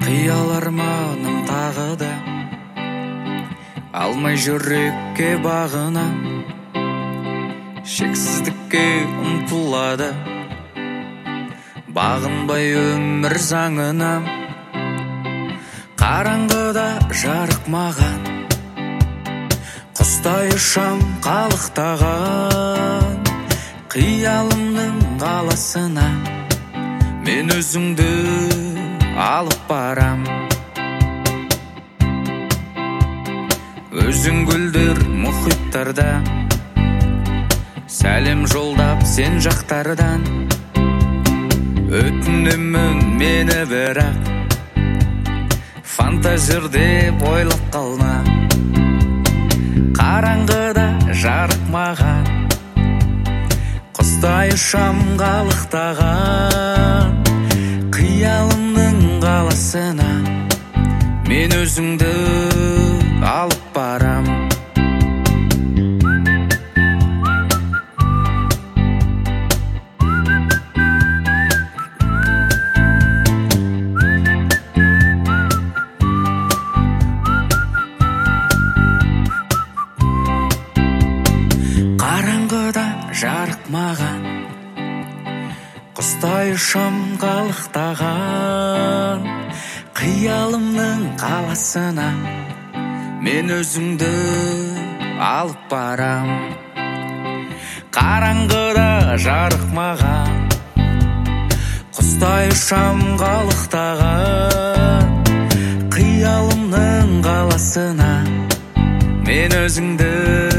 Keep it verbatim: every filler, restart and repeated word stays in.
қиял арманым тағы да алмай жүрекке бағынам, шексіздікке ұмтылады бағынбай өмір заңына. Қараңғыда жарық маған, құстай ұшам қалықтаған, қиялымның қаласына мен өзіңді алып барам. Өзің гүлдер мұхиттарда, сәлем жолдап сен жақтардан. Өтінемін мені бірақ фантазерде ойлап қалма. Қараңғыда жарық маған, құстай ұшам қалықтаған, қиялымның қаласына мен өзіңді алып барам. Қараңғыда жарық маған, құстай ұшам қалықтаған, қиялымның қаласына мен өзіңді алып барам. Қараңғыда жарық маған, құстай ұшам қалықтаған, қиялымның қаласына мен өзіңді